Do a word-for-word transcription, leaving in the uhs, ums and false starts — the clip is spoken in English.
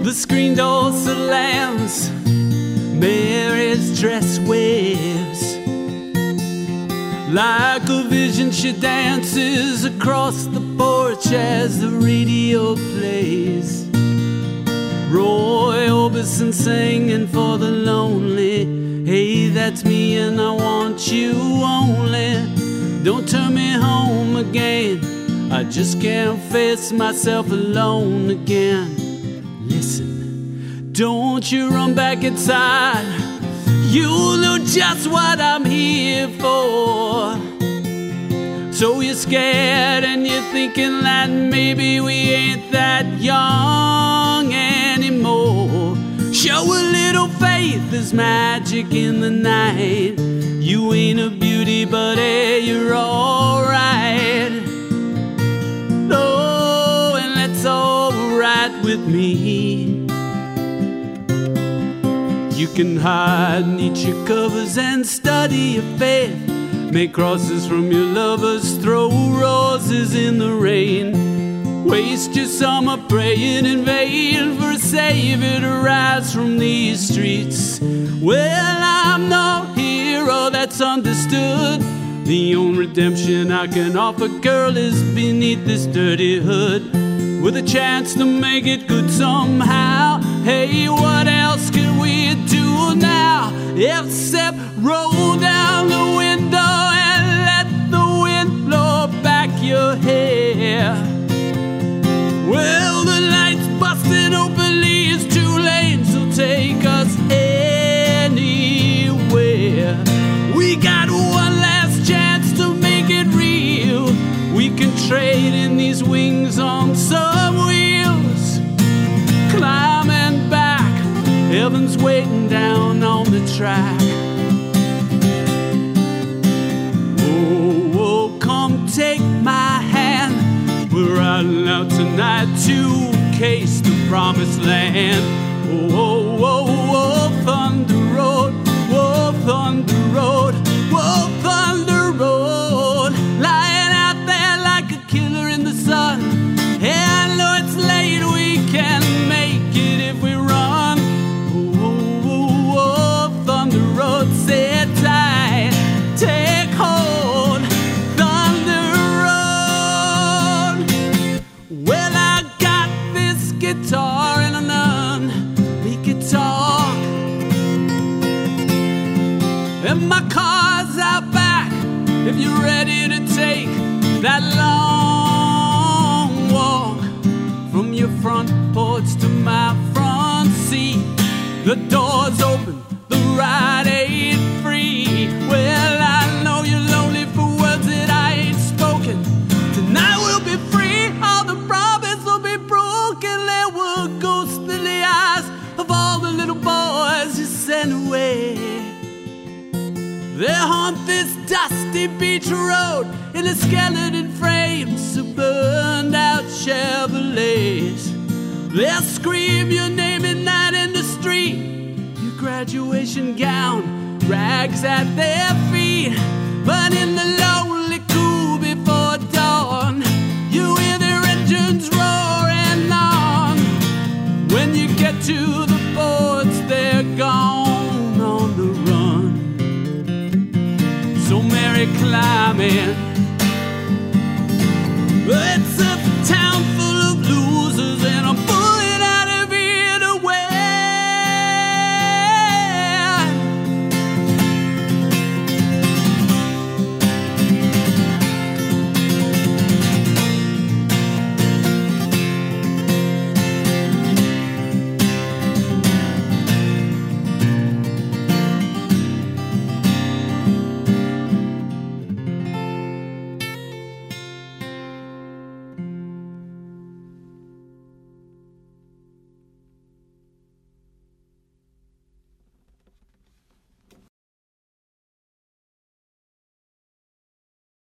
The screen door slams, Mary's dress waves. Like a vision she dances across the porch as the radio plays. Roy Orbison singing for the lonely. Hey, that's me and I want you only. Don't turn me home again, I just can't face myself alone again. Listen, don't you run back inside. You know just what I'm here for. So you're scared and you're thinking that maybe we ain't that young anymore. Show a little faith, there's magic in the night. You ain't a beauty, but hey, you're alright. Oh, and that's alright with me. You can hide neath your covers and study your faith. Make crosses from your lovers, throw roses in the rain. Waste your summer praying in vain for a savior to rise from these streets. Well, I'm no hero that's understood. The only redemption I can offer, girl, is beneath this dirty hood, with a chance to make it good somehow. Hey, what else can we do now except roll down the window and let the wind blow back your hair? Well, the light's busted open, leaves two lanes, so take us anywhere. We got one last chance to make it real. We can trade in these wings on some wheels. Climbing back, heaven's waiting down on the track. Oh, oh, come take my hand. We're riding out tonight to case the promised land. Oh, oh, oh, oh, Thunder Road. Whoa, Thunder Road. Whoa, Thunder Road. Lying out there like a killer in the sun. Hey, I know it's late, we can make it if we run. Oh, oh, oh, oh, Thunder Road, sit tight, take hold, Thunder Road. Well, I got this guitar and an unbeat guitar, and my car's out back if you're ready to take that long walk from your front porch to my front seat. The door's open, the ride ain't free. Well, I know you're lonely for words that I ain't spoken. Tonight we'll be free, all the promises will be broken. There were ghosts in the eyes of all the little boys you sent away. They haunt this dusty beach road in a skeleton frames of burned out Chevrolets. They'll scream your name at night in the street, your graduation gown, rags at their feet. But in the lonely cool before dawn, you hear their engines roaring on. When you get to the ports, they're gone on the run. So Mary climbing, it's a